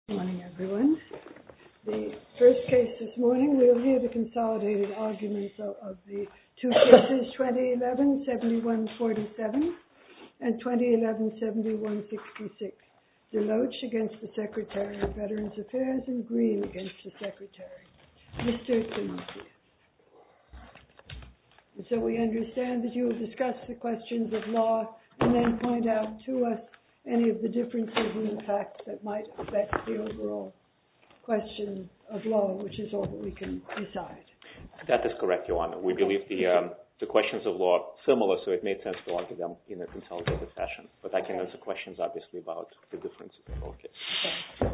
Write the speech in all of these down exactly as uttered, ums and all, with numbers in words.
Good morning, everyone. The first case this morning, we'll hear the consolidated arguments of, of the two cases, twenty eleven seventy-one forty-seven and twenty eleven seventy-one sixty-six. Deloach against the Secretary of Veterans Affairs and Green against the Secretary. Mister Timothy. And so we understand that you will discuss the questions of law and then point out to us any of the differences in the facts that might affect the overall question of law, which is all that we can decide. That is correct, Your Honor. We believe the um, the questions of law are similar, so it made sense to argue them in a consolidated fashion. But I can answer questions, obviously, about the differences in both cases. Okay.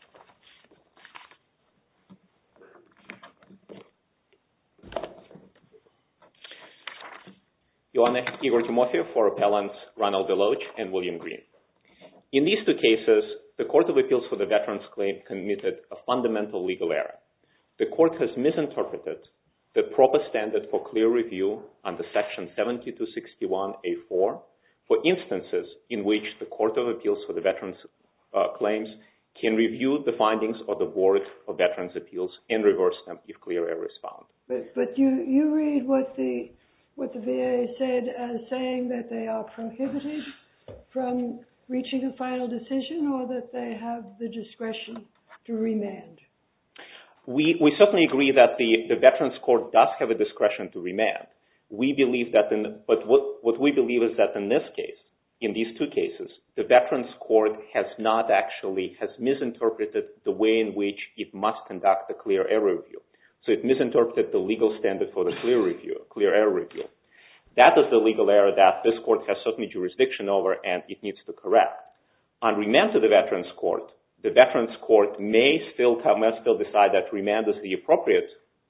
Your Honor, Igor Timofeyev for appellants Ronald Deloach and William Green. In these two cases, the Court of Appeals for the Veterans Claim committed a fundamental legal error. The Court has misinterpreted the proper standard for clear review under Section seventy-two sixty-one A four for instances in which the Court of Appeals for the Veterans uh, Claims can review the findings of the Board of Veterans Appeals and reverse them if clear error is found. But, but you, you read what the, what the V A said as saying that they are prohibited from reaching a final decision, or that they have the discretion to remand? We, we certainly agree that the, the Veterans Court does have a discretion to remand. We believe that, in, but what, what we believe is that in this case, in these two cases, the Veterans Court has not actually, has misinterpreted the way in which it must conduct a clear error review. So it misinterpreted the legal standard for the clear review, clear error review. That is the legal error that this court has certainly jurisdiction over and it needs to correct. On remand to the Veterans Court, the Veterans Court may still come, may still decide that remand is the appropriate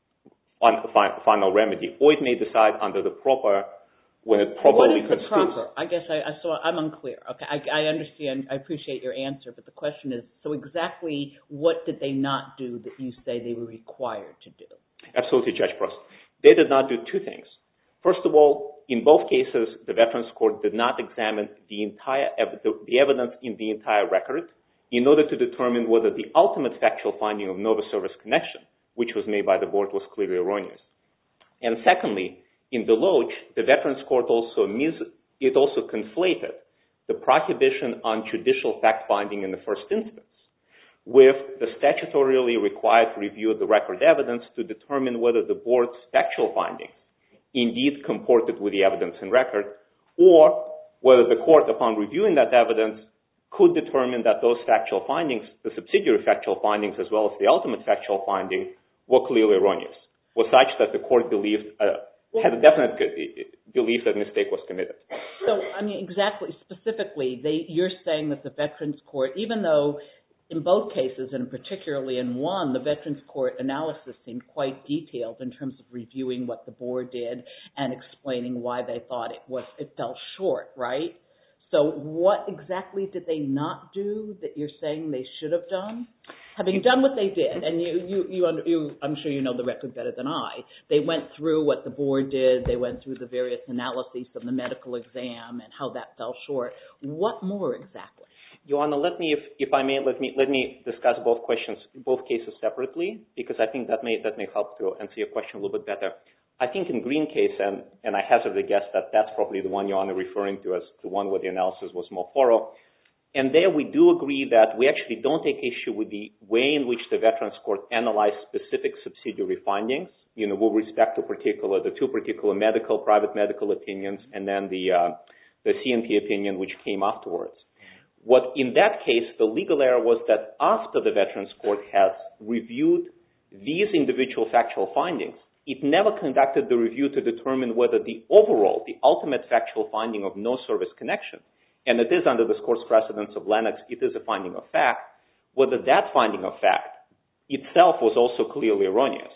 final remedy, or it may decide under the proper, when it properly construes. What is the proper? I guess I, I saw, I'm unclear. Okay, I, I understand, I appreciate your answer, but the question is, so exactly what did they not do that you say they were required to do? Absolutely, Judge Prost. They did not do two things. First of all, in both cases, the Veterans Court did not examine the entire the, the evidence in the entire record in order to determine whether the ultimate factual finding of no service connection, which was made by the board, was clearly erroneous. And secondly, in Deloach, the Veterans Court also mis, it also conflated the prohibition on judicial fact finding in the first instance with the statutorily required review of the record evidence to determine whether the board's factual findings indeed comported with the evidence in record, or whether the court, upon reviewing that evidence, could determine that those factual findings, the subsidiary factual findings as well as the ultimate factual finding, were clearly erroneous, was such that the court believed, uh, had a definite belief that a mistake was committed. So, I mean, exactly, specifically, they, you're saying that the Veterans Court, even though in both cases, and particularly in one, the Veterans Court analysis seemed quite detailed in terms of reviewing what the board did and explaining why they thought it was it fell short, right? So what exactly did they not do that you're saying they should have done? Having done what they did, and you, you, you, under, you, I'm sure you know the record better than I, they went through what the board did, they went through the various analyses of the medical exam and how that fell short. What more exactly? Your Honor, let me, if, if I may, let me let me discuss both questions, both cases separately, because I think that may that may help to answer your question a little bit better. I think in Green case, and, and I hazard a guess that that's probably the one Your Honor referring to as the one where the analysis was more thorough. And there we do agree that we actually don't take issue with the way in which the Veterans Court analyzed specific subsidiary findings, you know, with respect to particular, the two particular medical, private medical opinions, and then the, uh, the C N P opinion which came afterwards. What in that case, the legal error was that after the Veterans Court has reviewed these individual factual findings, it never conducted the review to determine whether the overall, the ultimate factual finding of no service connection, and it is under this court's precedence of Lennox, it is a finding of fact, whether that finding of fact itself was also clearly erroneous.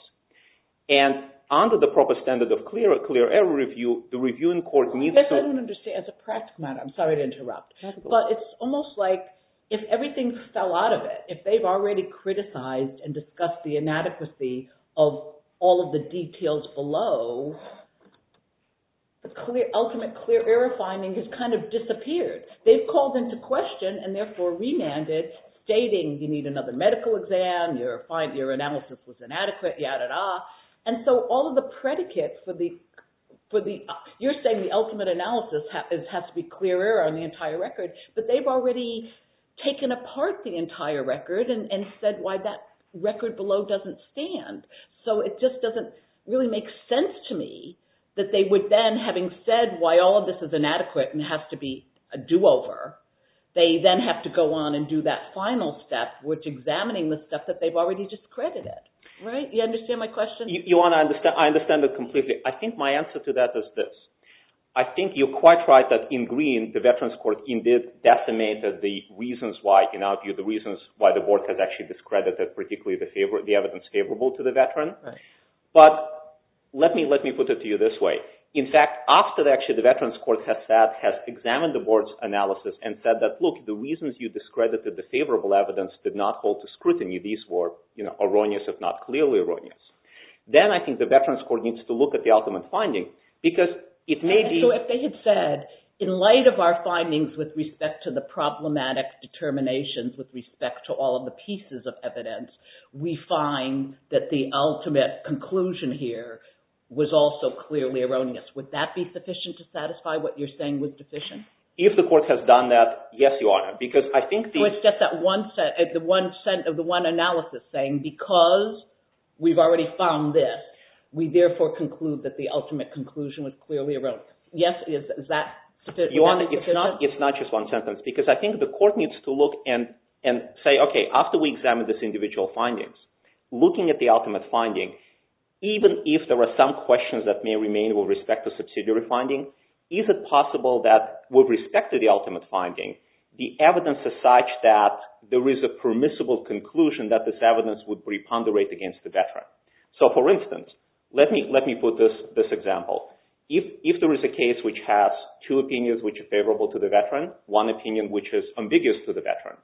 And under the proper standard of clear, clear error review, the reviewing court needs to... to... I don't understand, as a practical matter, I'm sorry to interrupt, but it's almost like if everything fell out of it, if they've already criticized and discussed the inadequacy of all of the details below, the clear, ultimate clear error finding has kind of disappeared. They've called into question and therefore remanded stating you need another medical exam, your, find, your analysis was inadequate, yada, yada. And so all of the predicates for the, for the you're saying the ultimate analysis ha- is, has to be clear error on the entire record, but they've already taken apart the entire record and, and said why that record below doesn't stand. So it just doesn't really make sense to me that they would then, having said why all of this is inadequate and has to be a do-over, they then have to go on and do that final step, which examining the stuff that they've already discredited. Right? You understand my question? You, you want to understand? I understand it completely. I think my answer to that is this. I think you're quite right that in Green, the Veterans Court indeed decimated the reasons why, in our view, the reasons why the board has actually discredited particularly the favor, the evidence favorable to the veteran. Right. But let me let me put it to you this way. In fact, after the, actually the Veterans Court has said, has examined the board's analysis and said that, look, the reasons you discredited the favorable evidence did not hold to scrutiny. These were, you know, erroneous, if not clearly erroneous. Then I think the Veterans Court needs to look at the ultimate finding because it may be... So if they had said, in light of our findings with respect to the problematic determinations with respect to all of the pieces of evidence, we find that the ultimate conclusion here was also clearly erroneous. Would that be sufficient to satisfy what you're saying was deficient? If the court has done that, yes, Your Honor, because I think the... So it's just that one set, the one set of the one analysis saying because we've already found this, we therefore conclude that the ultimate conclusion was clearly erroneous. Yes, is, is that sufficient? Your Honor, it's not, it's not just one sentence because I think the court needs to look and, and say, okay, after we examine this individual findings, looking at the ultimate finding, even if there are some questions that may remain with respect to subsidiary finding, is it possible that with respect to the ultimate finding, the evidence is such that there is a permissible conclusion that this evidence would preponderate against the veteran? So, for instance, let me let me put this this example. If if there is a case which has two opinions which are favorable to the veteran, one opinion which is ambiguous to the veteran,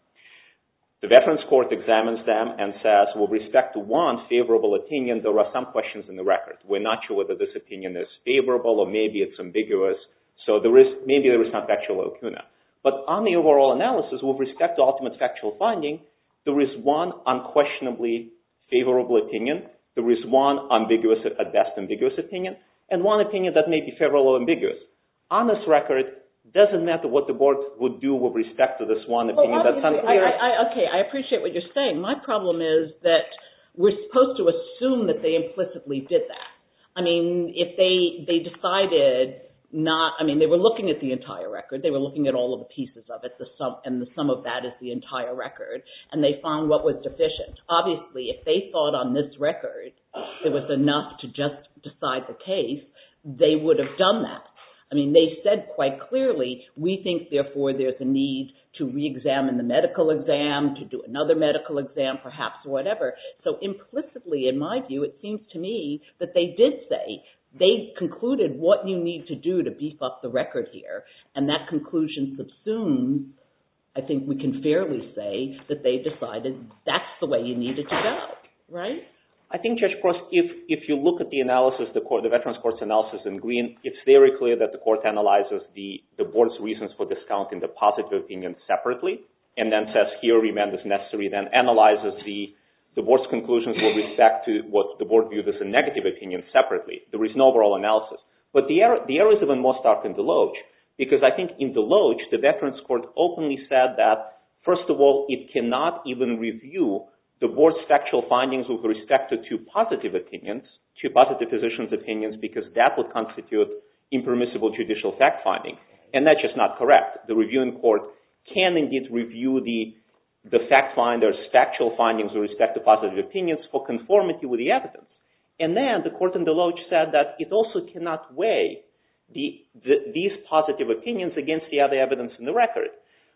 the Veterans Court examines them and says, with respect to one favorable opinion, there are some questions in the record. We're not sure whether this opinion is favorable or maybe it's ambiguous. So there is maybe there is some factual lacuna. But on the overall analysis, with respect to ultimate factual finding, there is one unquestionably favorable opinion. There is one ambiguous, at best ambiguous opinion, and one opinion that may be favorable or ambiguous. On this record, doesn't matter what the board would do with respect to this one opinion. Well, that's unclear. I, I, okay, I appreciate what you're saying. My problem is that we're supposed to assume that they implicitly did that. I mean, if they they decided not, I mean, they were looking at the entire record. They were looking at all of the pieces of it, the sum, and the sum of that is the entire record, and they found what was deficient. Obviously, if they thought on this record it was enough to just decide the case, they would have done that. I mean, they said quite clearly, we think, therefore, there's a need to re-examine the medical exam, to do another medical exam, perhaps, or whatever. So implicitly, in my view, it seems to me that they did say, they concluded what you need to do to beef up the record here, and that conclusion subsumes, I think we can fairly say, that they decided that's the way you needed to go, right? I think, Judge Prost, if, if you look at the analysis, the, court, the Veterans Court's analysis in Green, it's very clear that the court analyzes the, the board's reasons for discounting the positive opinion separately, and then says here remand is necessary, then analyzes the, the board's conclusions with respect to what the board viewed as a negative opinion separately. There is no overall analysis. But the error, the error is even more stark in Deloach, because I think in Deloach, the Veterans Court openly said that, first of all, it cannot even review the board's factual findings with respect to two positive opinions, two positive physicians' opinions, because that would constitute impermissible judicial fact-finding. And that's just not correct. The reviewing court can indeed review the, the fact-finder's factual findings with respect to positive opinions for conformity with the evidence. And then the court in Deloach said that it also cannot weigh the, the, these positive opinions against the other evidence in the record.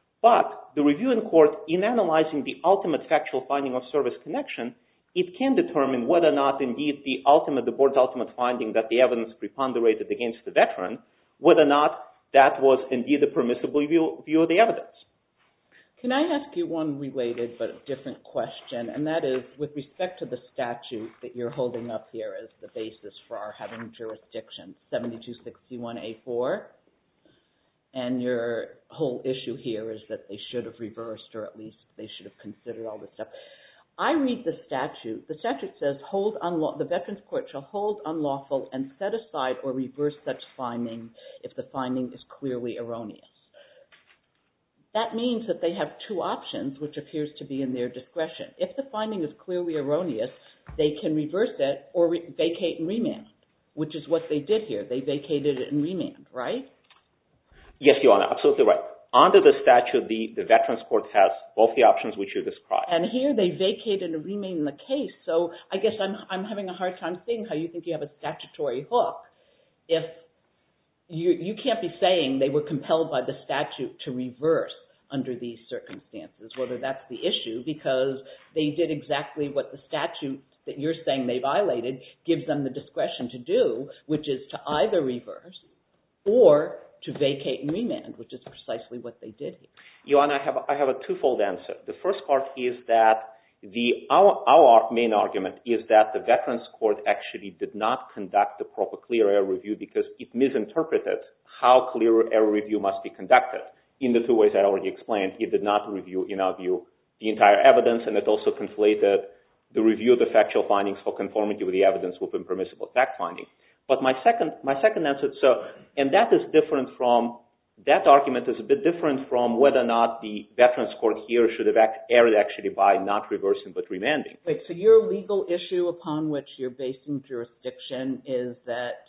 But the reviewing court, in analyzing the ultimate factual finding of service connection, it can determine whether or not indeed the ultimate, the board's ultimate finding that the evidence preponderated against the veteran, whether or not that was indeed a permissible view, view of the evidence. Can I ask you one related but different question, and that is with respect to the statute that you're holding up here as the basis for our having jurisdiction, seventy-two sixty-one A four. and your whole issue here is that they should have reversed, or at least they should have considered all this stuff. I read the statute. The statute says, hold unlaw- the Veterans Court shall hold unlawful and set aside or reverse such finding if the finding is clearly erroneous. That means that they have two options, which appears to be in their discretion. If the finding is clearly erroneous, they can reverse it or re- vacate and remand, which is what they did here. They vacated it and remand, right? Yes, Your Honor, absolutely right. Under the statute, the, the Veterans Court has both the options which you described. And here they vacated and remanded the case. So I guess I'm I'm having a hard time seeing how you think you have a statutory hook if you you can't be saying they were compelled by the statute to reverse under these circumstances, whether that's the issue, because they did exactly what the statute that you're saying they violated gives them the discretion to do, which is to either reverse or to vacate and remand, which is precisely what they did here. Your Honor, I have, I have a twofold answer. The first part is that the our, our main argument is that the Veterans Court actually did not conduct the proper clear error review because it misinterpreted how clear error review must be conducted. In the two ways I already explained, it did not review, in our view, the entire evidence, and it also conflated the review of the factual findings for conformity with the evidence with impermissible fact-finding. But my second, my second answer, so, and that is different from, that argument is a bit different from whether or not the Veterans Court here should have act, erred actually by not reversing but remanding. Wait, so your legal issue upon which you're basing jurisdiction is that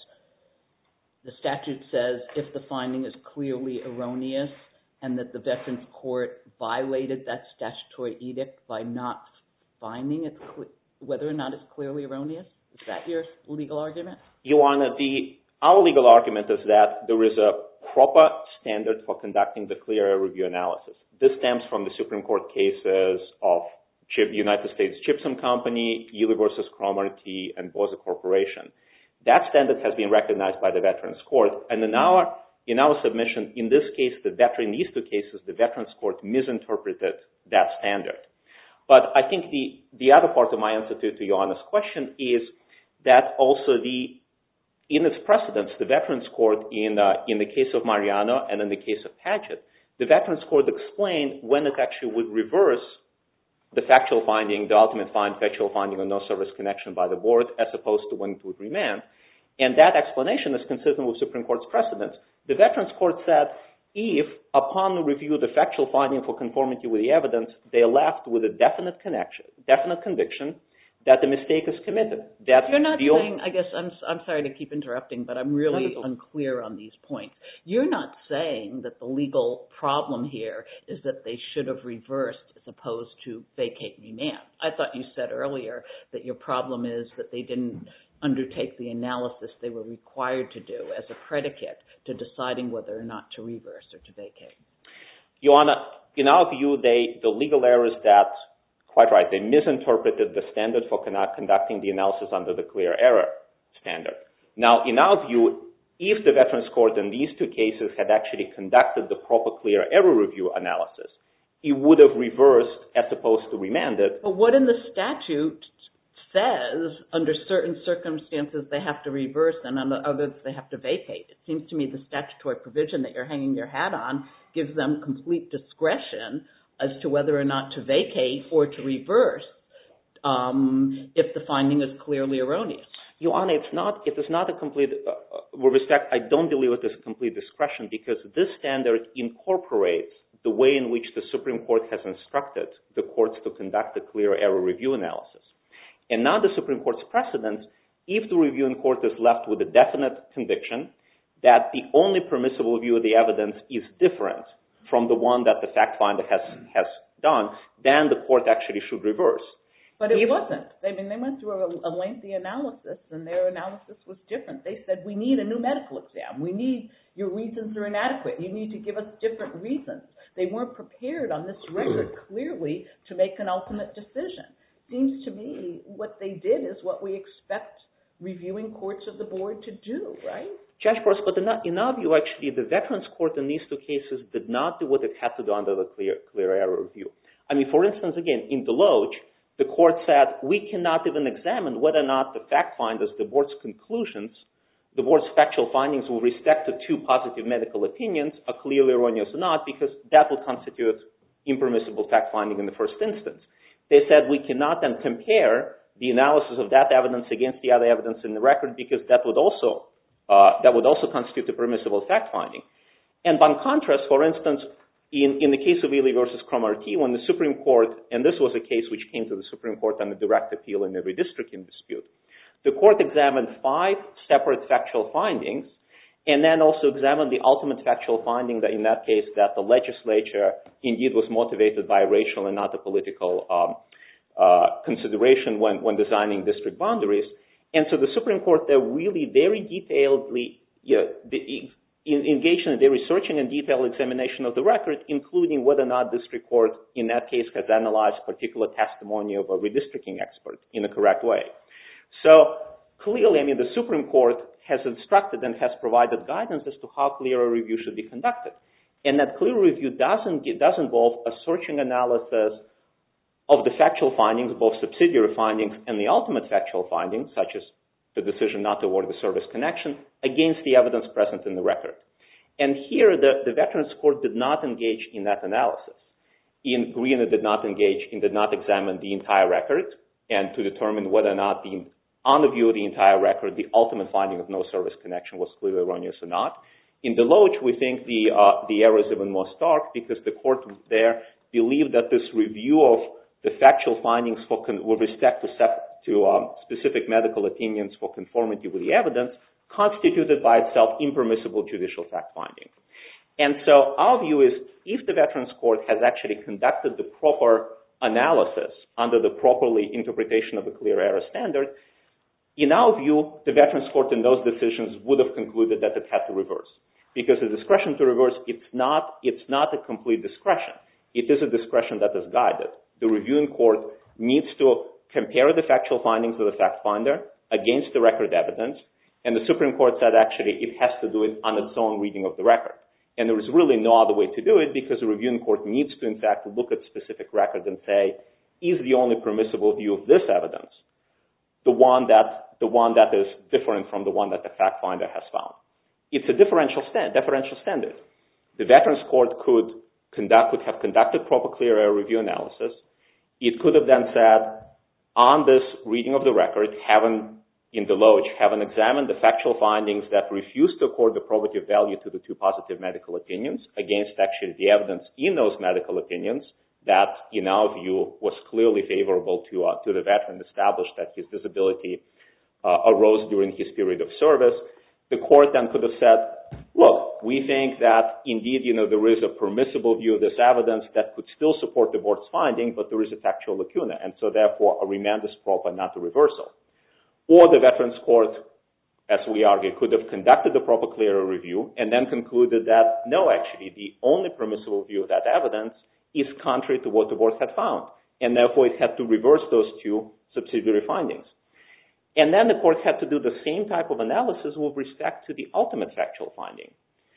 the statute says if the finding is clearly erroneous and that the Veterans Court violated that statutory edict by not finding it, whether or not it's clearly erroneous? Is that your legal argument? Your Honor, the, our legal argument is that there is a proper standard for conducting the clear error review analysis. This stems from the Supreme Court cases of Chip, United States Gypsum Company, Ely versus Cromartie, and Boza Corporation. That standard has been recognized by the Veterans Court, and in our, in our submission, in this case, the veteran, in these two cases, the Veterans Court misinterpreted that standard. But I think the, the other part of my answer to, to Your Honor's question is that also the, in its precedents, the Veterans Court, in, uh, in the case of Mariano and in the case of Padgett, the Veterans Court explained when it actually would reverse the factual finding, the ultimate find, factual finding of no service connection by the board, as opposed to when it would remand. And that explanation is consistent with Supreme Court's precedents. The Veterans Court said if, upon the review of the factual finding for conformity with the evidence, they are left with a definite connection, definite conviction that the mistake is committed. That You're not the saying, I guess, I'm, I'm sorry to keep interrupting, but I'm really unclear on these points. You're not saying that the legal problem here is that they should have reversed as opposed to vacate and remand. I thought you said earlier that your problem is that they didn't undertake the analysis they were required to do as a predicate to deciding whether or not to reverse or to vacate. Your Honor, in our view, they, the legal errors that, quite right, they misinterpreted the standard for conducting the analysis under the clear error standard. Now, in our view, if the Veterans Court in these two cases had actually conducted the proper clear error review analysis, it would have reversed as opposed to remanded. But what in the statute says under certain circumstances they have to reverse and under others they have to vacate? It seems to me the statutory provision that you're hanging your hat on gives them complete discretion as to whether or not to vacate or to reverse um, if the finding is clearly erroneous. Your Honor, it's not, it is not a complete, uh, with respect, I don't believe it is a complete discretion because this standard incorporates the way in which the Supreme Court has instructed the courts to conduct a clear error review analysis. And now the Supreme Court's precedent, if the reviewing court is left with a definite conviction that the only permissible view of the evidence is different from the one that the fact finder has, has done, then the court actually should reverse. But it if, wasn't. I mean, they went through a, a lengthy analysis, and their analysis was different. They said, we need a new medical exam. We need, your reasons are inadequate. You need to give us different reasons. They weren't prepared on this record clearly to make an ultimate decision. Seems to me what they did is what we expect reviewing courts of the board to do, right? Judge Burrs, but in our, in our view, actually, the Veterans Court in these two cases did not do what it had to do under the clear, clear error review. I mean, for instance, again, in Deloach, the court said we cannot even examine whether or not the fact finders, the board's conclusions, the board's factual findings with respect to two positive medical opinions are clearly erroneous or not, because that would constitute impermissible fact finding in the first instance. They said we cannot then compare the analysis of that evidence against the other evidence in the record, because that would also uh, that would also constitute a permissible fact finding. And by contrast, for instance, in, in the case of Ely versus Cromartie, when the Supreme Court, and this was a case which came to the Supreme Court on a direct appeal in the redistricting dispute, the court examined five separate factual findings, and then also examined the ultimate factual finding that in that case that the legislature indeed was motivated by racial and not a political um, uh, consideration when, when designing district boundaries. And so the Supreme Court there really very detailedly you know, the, in, engaged in a very searching and detailed examination of the record, including whether or not district court in that case has analyzed particular testimony of a redistricting expert in a correct way. So clearly, I mean, the Supreme Court has instructed and has provided guidance as to how clear a review should be conducted. And that clear review doesn't, does involve a searching analysis of the factual findings, both subsidiary findings and the ultimate factual findings, such as the decision not to award the service connection, against the evidence present in the record. And here, the, the Veterans Court did not engage in that analysis. In Green, it did not engage and did not examine the entire record and to determine whether or not the on the view of the entire record, the ultimate finding of no service connection was clearly erroneous or not. In Deloach, we think the uh, the error is even more stark because the court there believed that this review of the factual findings for con- with respect to, sep- to um, specific medical opinions for conformity with the evidence constituted by itself impermissible judicial fact finding. And so our view is if the Veterans Court has actually conducted the proper analysis under the properly interpretation of the clear error standard, in our view, the Veterans Court in those decisions would have concluded that it had to reverse. Because the discretion to reverse, it's not, it's not a complete discretion. It is a discretion that is guided. The reviewing court needs to compare the factual findings of the fact finder against the record evidence, and the Supreme Court said actually it has to do it on its own reading of the record. And there is really no other way to do it because the reviewing court needs to, in fact, look at specific records and say, is the only permissible view of this evidence the one that the one that is different from the one that the fact finder has found? It's a differential, stand, differential standard. The Veterans Court could conduct, could have conducted proper clear error review analysis. It could have then said, on this reading of the record, having in Deloach, having examined the factual findings that refuse to accord the probative value to the two positive medical opinions against actually the evidence in those medical opinions that, in our view, was clearly favorable to uh, to the veteran, established that his disability uh, arose during his period of service. The court then could have said, look, we think that indeed, you know, there is a permissible view of this evidence that could still support the board's finding, but there is a factual lacuna, and so therefore a remand is proper, not a reversal. Or the Veterans Court, as we argue, could have conducted the proper clear error review and then concluded that, no, actually, the only permissible view of that evidence is contrary to what the board had found, and therefore it had to reverse those two subsidiary findings. And then the court had to do the same type of analysis with respect to the ultimate factual finding.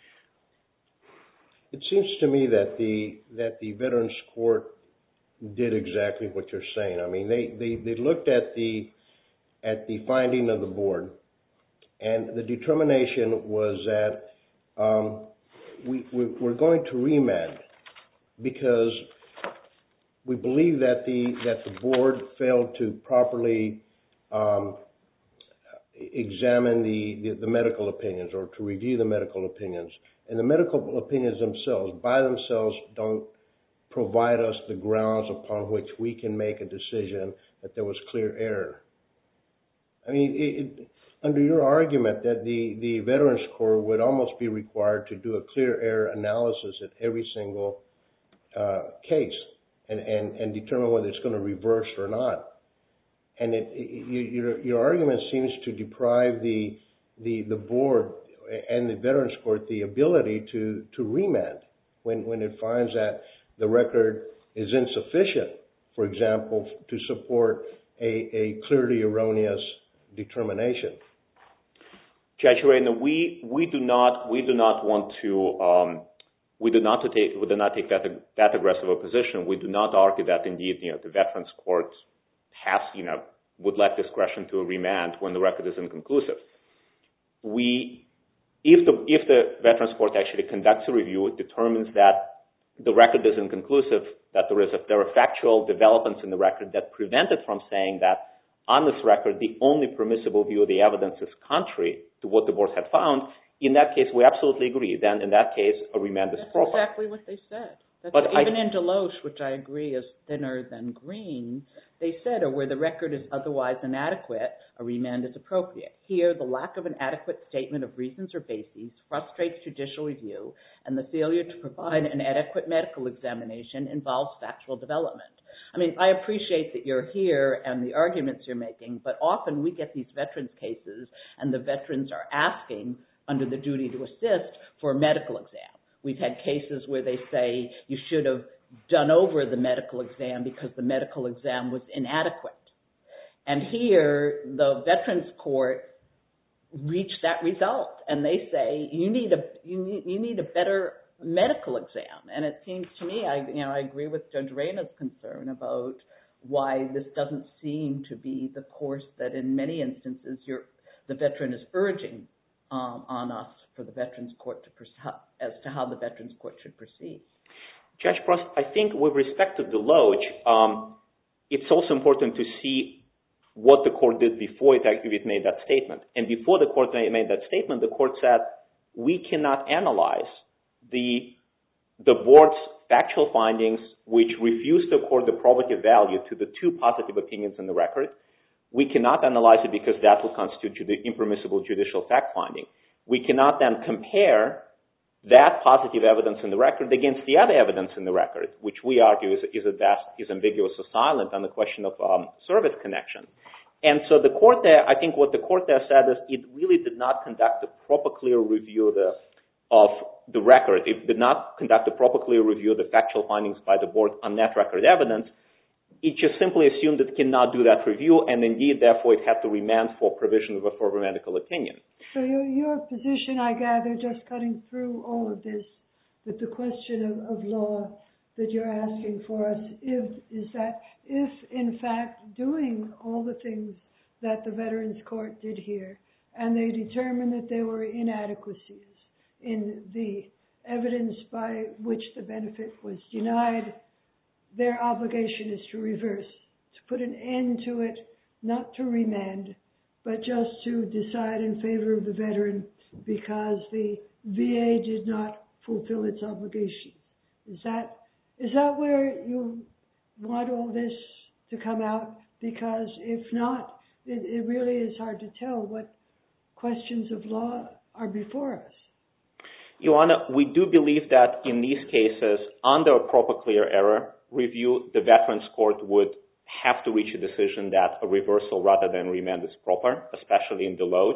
It seems to me that the that the Veterans Court did exactly what you're saying. I mean, they, they, they looked at the at the finding of the board, and the determination was that um, we, we we're going to remand because we believe that the that the board failed to properly um, examine the, the, the medical opinions or to review the medical opinions. And the medical opinions themselves, by themselves, don't provide us the grounds upon which we can make a decision that there was clear error. I mean, it, it, under your argument that the, the Veterans Court would almost be required to do a clear error analysis at every single uh, case and, and, and determine whether it's going to reverse or not. And it, it, your, your argument seems to deprive the, the, the board and the Veterans Court the ability to, to remand when, when it finds that the record is insufficient, for example, to support a, a clearly erroneous determination. Judge Reina, we we do not we do not want to um, we do not to take we do not take that that aggressive a position. We do not argue that indeed you know the Veterans Court has you know would let discretion to a remand when the record is inconclusive. we, if the if the Veterans Court actually conducts a review, it determines that the record is inconclusive, that there is a, there are factual developments in the record that prevent it from saying that on this record the only permissible view of the evidence is contrary to what the board had found. In that case, we absolutely agree. Then, in that case, a remand is That's proper. That's exactly what they said. That's but even I, in Deloche, which I agree is thinner than Green, they said, or where the record is otherwise inadequate, a remand is appropriate. Here, the lack of an adequate statement of reasons or bases frustrates judicial review, and the failure to provide an adequate medical examination involves factual development. I mean, I appreciate that you're here and the arguments you're making, but often we get these veterans cases, and the veterans are asking, under the duty to assist, for a medical exam. We've had cases where they say you should have done over the medical exam because the medical exam was inadequate. And here, the Veterans Court reached that result, and they say you need a you need, you need a better medical exam. And it seems to me, I you know I agree with Judge Reyna's concern about why this doesn't seem to be the course that in many instances you're, the veteran is urging um, on us for the Veterans Court to as to how the Veterans Court should proceed. Judge Prost, I think with respect to Deloche, um, it's also important to see what the court did before it actually made that statement. And before the court made that statement, the court said, we cannot analyze the, the board's factual findings which refuse to accord the probative value to the two positive opinions in the record. We cannot analyze it because that will constitute judi- impermissible judicial fact-finding. We cannot then compare that positive evidence in the record against the other evidence in the record, which we argue is, is, a vast, is ambiguous or silent on the question of um, service connection. And so the court there, I think what the court there said is it really did not conduct a proper clear review of the, of the record. It did not conduct a proper clear review of the factual findings by the board on that record evidence. It just simply assumed it cannot do that review, and indeed, therefore, it had to remand for provision of a further medical opinion. So your, your position, I gather, just cutting through all of this, that the question of, of law that you're asking for us is, is that if, in fact, doing all the things that the Veterans Court did here, and they determined that there were inadequacies in the evidence by which the benefit was denied, their obligation is to reverse, to put an end to it, not to remand, but just to decide in favor of the veteran because the V A did not fulfill its obligations. Is that is that where you want all this to come out? Because if not, it, it really is hard to tell what questions of law are before us. Joanna, we do believe that in these cases, under a proper clear error review, the Veterans Court would have to reach a decision that a reversal rather than remand is proper, especially in Deloche.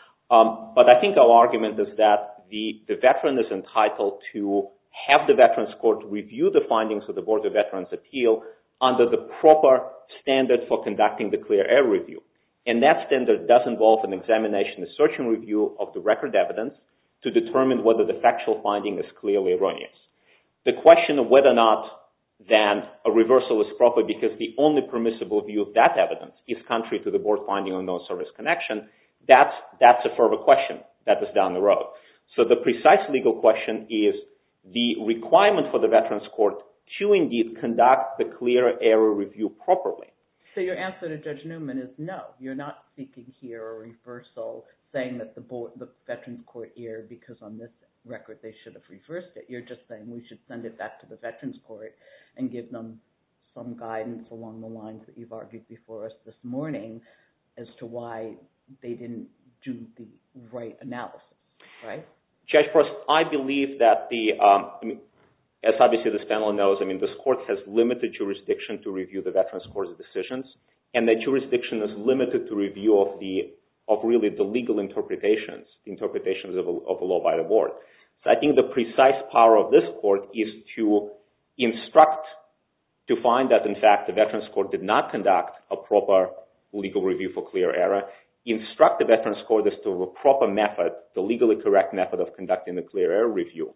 Um, but I think our argument is that the, the veteran is entitled to have the Veterans Court review the findings of the Board of Veterans' Appeal under the proper standard for conducting the clear error review. And that standard does involve an examination, a search and review of the record evidence to determine whether the factual finding is clearly erroneous. The question of whether or not then a reversal is proper because the only permissible view of that evidence is contrary to the board finding on no service connection, that's, that's a further question that is down the road. So the precise legal question is the requirement for the Veterans Court to indeed conduct the clear error review properly. So your answer to Judge Newman is no. You're not seeking here a reversal saying that the board, the Veterans Court erred because on this record they should have reversed it. You're just saying we should send it back to the Veterans Court and give them some guidance along the lines that you've argued before us this morning as to why they didn't do the right analysis, right? Judge Prost, I believe that the, um, I mean, as obviously this panel knows, I mean, this court has limited jurisdiction to review the Veterans Court's decisions, and that jurisdiction is limited to review of the of really the legal interpretations, the interpretations of a, of a law by the board. So I think the precise power of this court is to instruct, to find that, in fact, the Veterans Court did not conduct a proper legal review for clear error, instruct the Veterans Court as to a proper method, the legally correct method of conducting the clear error review.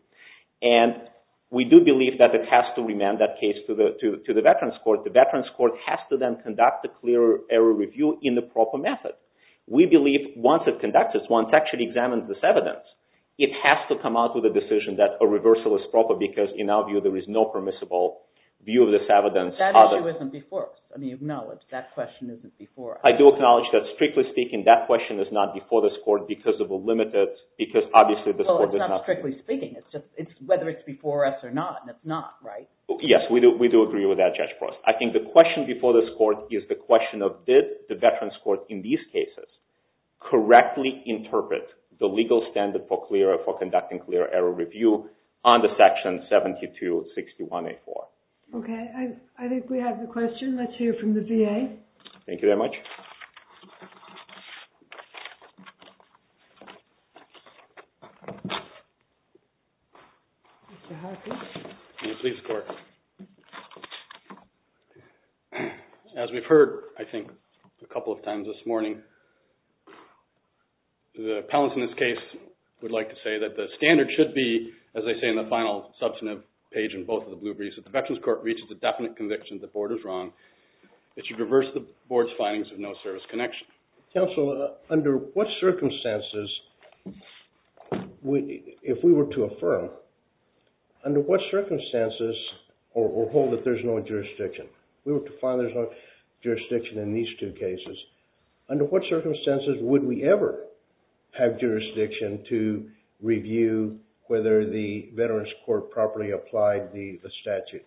And we do believe that it has to remand that case to the, to, to the Veterans Court. The Veterans Court has to then conduct the clear error review in the proper method, we believe once it conducts this, once it actually examines this evidence, it has to come out with a decision that a reversal is proper because, in our view, there is no permissible view of this evidence. That issue isn't before us. I mean, you acknowledge that question isn't before us. I do acknowledge that, strictly speaking, that question is not before this court because of a limited, because obviously this well, court does not... Well, it's not strictly speaking. It's just it's whether it's before us or not, and it's not, right? Yes, we do, we do agree with that, Judge Prost. I think the question before this court is the question of did the Veterans Court in these cases correctly interpret the legal standard for clear for conducting clear error review under Section seventy-two sixty-one A four. Okay, I, I think we have the question. Let's hear from the V A. Thank you very much. Mister Harper. May it please the Court. As we've heard, I think, a couple of times this morning, the appellants in this case would like to say that the standard should be, as they say in the final substantive page in both of the blue briefs, if the Veterans Court reaches a definite conviction that the board is wrong, it should reverse the board's findings of no service connection. Counsel, uh, under what circumstances, would, if we were to affirm, under what circumstances, or, or hold that there's no jurisdiction, we were to find there's no jurisdiction in these two cases, under what circumstances would we ever have jurisdiction to review whether the Veterans Court properly applied the, the statute?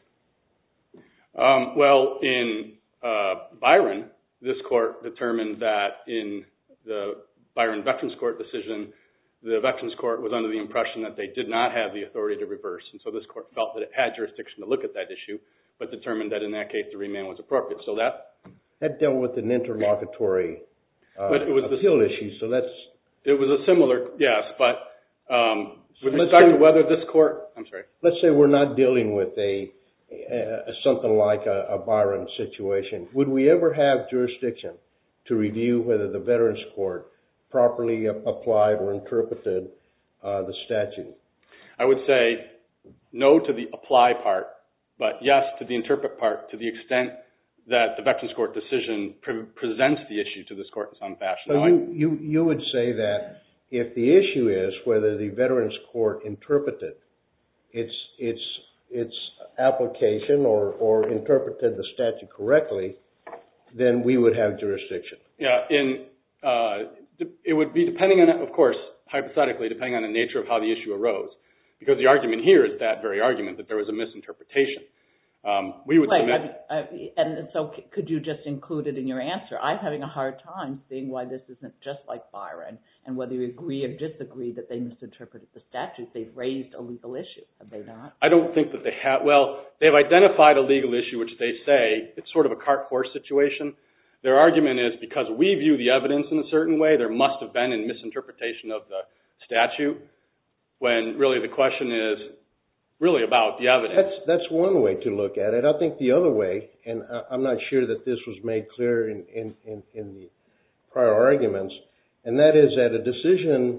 Um, well, in uh, Byron, this court determined that in the Byron Veterans Court decision, the Veterans Court was under the impression that they did not have the authority to reverse, and so this court felt that it had jurisdiction to look at that issue, but determined that in that case the remand was appropriate. So that that dealt with an interlocutory uh, but it was appeal the, issue. So that's it was a similar yes, but um, with so respect say, to whether this court, I'm sorry. Let's say we're not dealing with a, a something like a, a Byron situation. Would we ever have jurisdiction to review whether the Veterans Court properly applied or interpreted uh, the statute? I would say no to the apply part, but yes to the interpret part, to the extent that the Veterans Court decision pre- presents the issue to this court in some fashion. So now, you, you, you would say that if the issue is whether the Veterans Court interpreted its its its application or, or interpreted the statute correctly, then we would have jurisdiction. Yeah, in uh, it would be depending on, of course, hypothetically, depending on the nature of how the issue arose, because the argument here is that very argument that there was a misinterpretation. Um, we would right, submit, I, I, and so could you just include it in your answer? I'm having a hard time seeing why this isn't just like Byron, and whether you agree or disagree that they misinterpreted the statute. They've raised a legal issue, have they not? I don't think that they have. Well, they've identified a legal issue, which they say it's sort of a cart-horse situation. Their argument is because we view the evidence in a certain way, there must have been a misinterpretation of the statute, when really the question is really about the evidence. That's that's one way to look at it. I think the other way, and I'm not sure that this was made clear in, in, in, in the prior arguments, and that is that a decision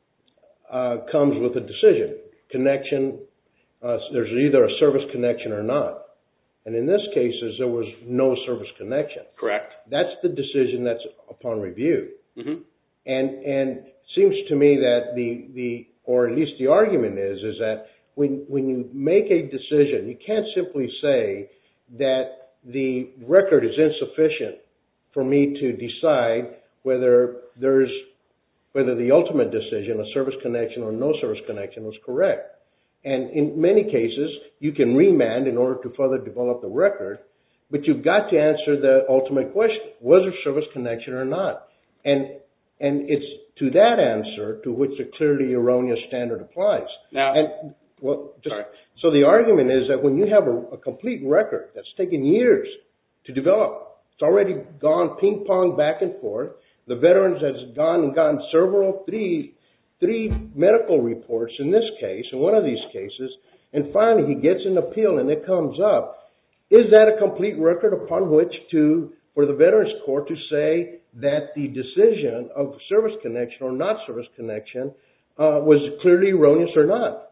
uh, comes with a decision. Connection, uh, there's either a service connection or not. And in this case, there was no service connection. Correct. That's the decision that's upon review. Mm-hmm. And and it seems to me that the, the or at least the argument is, is that when when you make a decision, you can't simply say that the record is insufficient for me to decide whether there's whether the ultimate decision, a service connection or no service connection, was correct. And in many cases, you can remand in order to further develop the record, but you've got to answer the ultimate question: was there service connection or not? And and it's to that answer to which the clearly erroneous standard applies. Now, and well, just, sorry. so the argument is that when you have a, a complete record that's taken years to develop, it's already gone ping pong back and forth. The veterans has gone and gotten several, three, three medical reports in this case, in one of these cases, and finally he gets an appeal and it comes up. Is that a complete record upon which to, for the Veterans Court to say that the decision of service connection or not service connection uh, was clearly erroneous or not?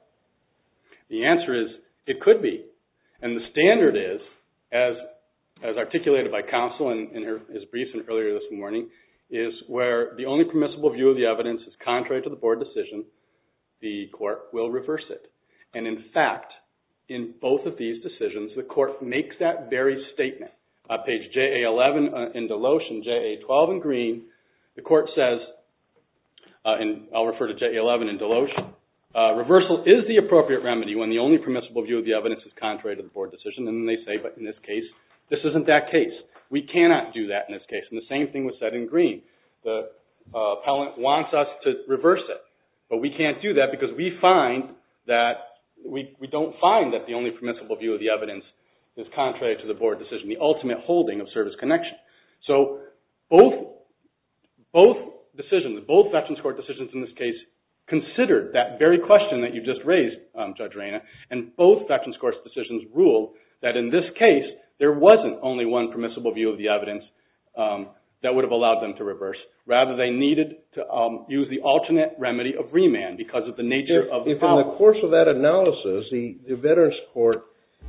The answer is it could be. And the standard is, as as articulated by counsel in, in her, his briefs earlier this morning, is where the only permissible view of the evidence is contrary to the board decision, the court will reverse it. And in fact, in both of these decisions, the court makes that very statement. Uh, page J A eleven uh, in Deloche and J A twelve in Green, the court says, uh, and I'll refer to J A eleven in Deloche, uh, reversal is the appropriate remedy when the only permissible view of the evidence is contrary to the board decision. And then they say, but in this case, this isn't that case. We cannot do that in this case. And the same thing was said in Green. The uh, appellant wants us to reverse it, but we can't do that because we find that we, we don't find that the only permissible view of the evidence is contrary to the board decision, the ultimate holding of service connection. So both, both decisions, both Veterans Court decisions in this case considered that very question that you just raised, um, Judge Reyna, and both Veterans Court decisions ruled that in this case, there wasn't only one permissible view of the evidence um, that would have allowed them to reverse. Rather, they needed to um, use the alternate remedy of remand because of the nature if, of the if problem. in the course of that analysis, the, the Veterans Court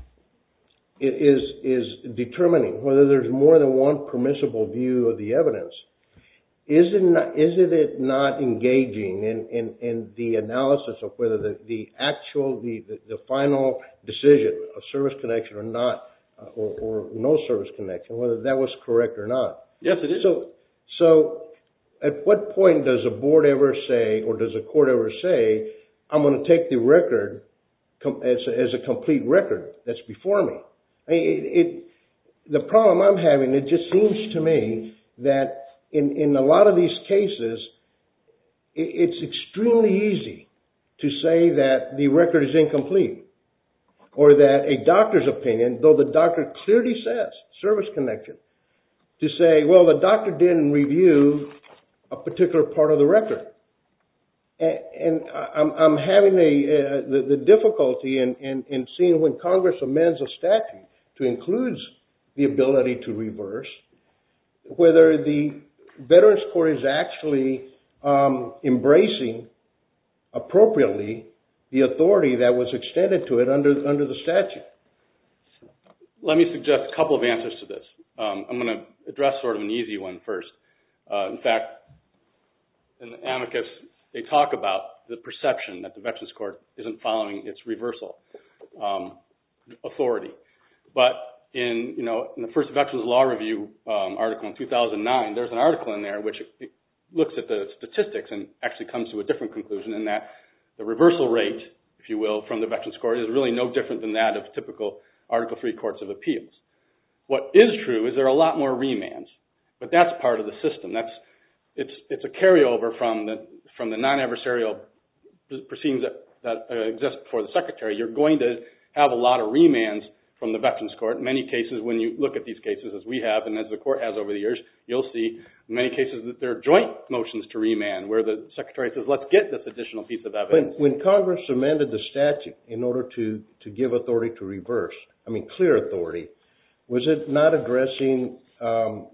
is, is determining whether there's more than one permissible view of the evidence, is it not, is it not engaging in, in, in the analysis of whether the, the actual, the, the, the final decision of service connection or not, uh, or, or no service connection, whether that was correct or not? Yes, it is. So, so at what point does a board ever say, or does a court ever say, I'm going to take the record com- as, a, as a complete record that's before me? I mean, it, it, the problem I'm having, it just seems to me that in, in a lot of these cases, it, it's extremely easy to say that the record is incomplete, or that a doctor's opinion, though the doctor clearly says service connection, to say, well, the doctor didn't review a particular part of the record. And, and I'm, I'm having a, uh, the, the difficulty in, in, in seeing when Congress amends a statute to include the ability to reverse, whether the Veterans Court is actually um, embracing appropriately the authority that was extended to it under, under the statute. Let me suggest a couple of answers to this. Um, I'm going to address sort of an easy one first. Uh, in fact, in the amicus, they talk about the perception that the Veterans Court isn't following its reversal um, authority. But in, you know, in the first Veterans Law Review um, article in two thousand nine, there's an article in there which it looks at the statistics and actually comes to a different conclusion, in that the reversal rate, if you will, from the Veterans Court is really no different than that of typical Article three courts of appeals. What is true is there are a lot more remands, but that's part of the system. That's it's it's a carryover from the from the non-adversarial proceedings that, that uh, exist before the Secretary. You're going to have a lot of remands from the Veterans Court. In many cases, when you look at these cases, as we have and as the Court has over the years, you'll see in many cases that there are joint motions to remand, where the Secretary says, let's get this additional piece of evidence. When, when Congress amended the statute in order to, to give authority to reverse, I mean clear authority, was it not addressing um,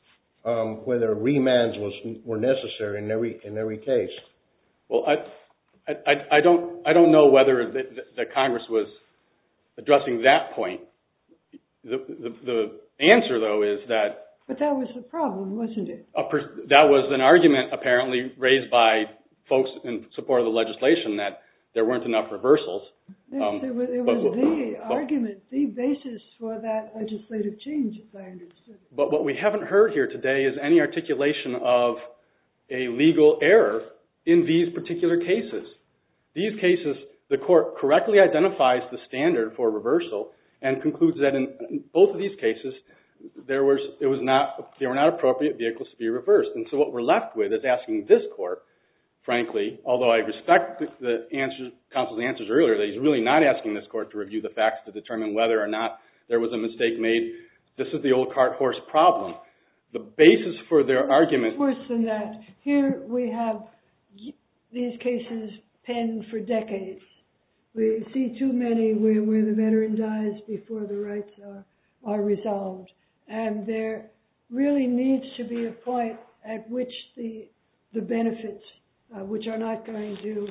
um, whether remands was were necessary in every in every case? Well, I I, I don't I don't know whether the, the Congress was addressing that point. The, the the answer, though, is that. But that was the problem, wasn't it? A per, that was an argument apparently raised by folks in support of the legislation that there weren't enough reversals. Yes, um, it was, it but, was the but, argument, the basis for that legislative change, as I understood it. But what we haven't heard here today is any articulation of a legal error in these particular cases. These cases, the Court correctly identifies the standard for reversal and concludes that in both of these cases, there was it was not they were not appropriate vehicles to be reversed. And so what we're left with is asking this Court, frankly, although I respect the, the answers, counsel's answers earlier, that he's really not asking this Court to review the facts to determine whether or not there was a mistake made. This is the old cart horse problem. The basis for their argument. Worse than that. Here we have these cases penned for decades. We see too many where, where the veteran dies before the rights are, are resolved. And there really needs to be a point at which the, the benefits, uh, which are not going to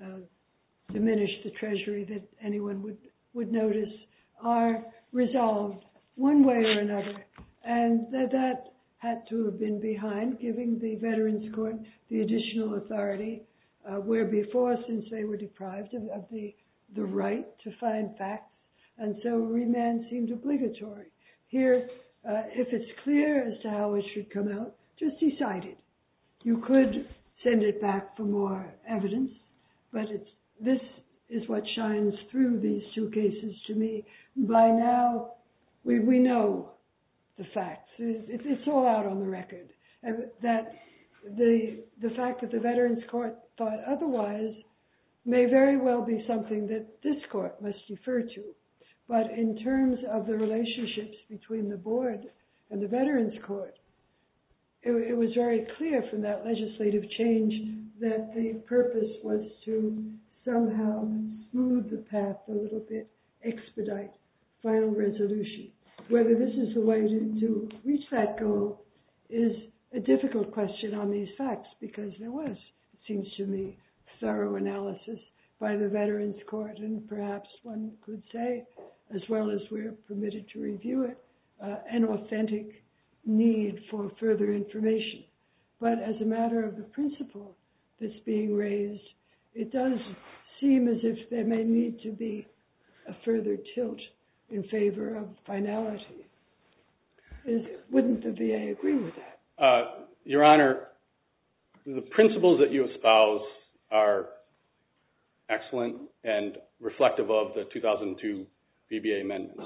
uh, diminish the treasury that anyone would, would notice, are resolved one way or another. And that, that had to have been behind, giving the Veterans Court the additional authority, uh, where before, since they were deprived of, of the, the right to find facts, and so remand seemed obligatory. Here, uh, if it's clear as to how it should come out, just decide it. You could send it back for more evidence, but it's, this is what shines through these two cases to me. By now, we, we know the facts. It, it, it's all out on the record. Uh, that the, the fact that the Veterans Court thought otherwise may very well be something that this court must defer to. But in terms of the relationships between the board and the Veterans Court, it, it was very clear from that legislative change that the purpose was to somehow smooth the path a little bit, expedite final resolution. Whether this is the way to, to reach that goal is a difficult question on these facts, because there was, it seems to me, thorough analysis by the Veterans Court, and perhaps one could say, as well as we're permitted to review it, uh, an authentic need for further information. But as a matter of the principle that's being raised, it does seem as if there may need to be a further tilt in favor of finality. Is, wouldn't the V A agree with that? Uh, Your Honor, the principles that you espouse are excellent and reflective of the two thousand two V B A amendments.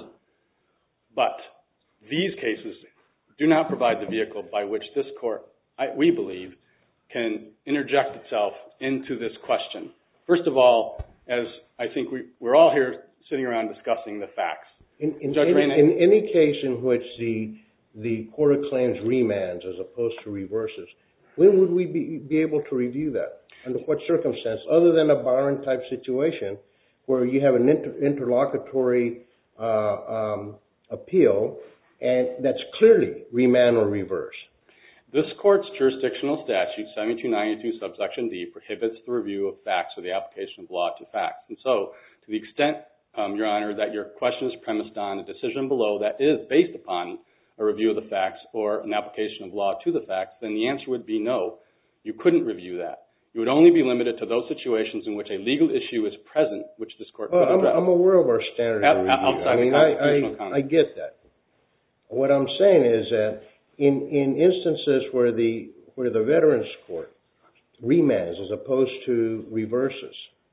But these cases do not provide the vehicle by which this court, I, we believe, can interject itself into this question. First of all, as I think we, we're all here sitting around discussing the facts. In, in, Judge in, Reyna, in any case in which the the Court of Claims remands as opposed to reverses, when would we be, be able to review that? Under what circumstance, other than a Byron type situation where you have an inter, interlocutory uh, um, appeal and that's clearly remand or reverse? This court's jurisdictional statute, seventy-two ninety-two subsection D, prohibits the review of facts or the application of law to facts. And so, to the extent, um, Your Honor, that your question is premised on a decision below that is based upon a review of the facts or an application of law to the facts, then the answer would be no. You couldn't review that. You would only be limited to those situations in which a legal issue is present, which this court well, could address. I'm, I'm aware of our standard of review. Outside I mean, the I, I, I get that. What I'm saying is that in, in instances where the where the Veterans Court remands as opposed to reverses,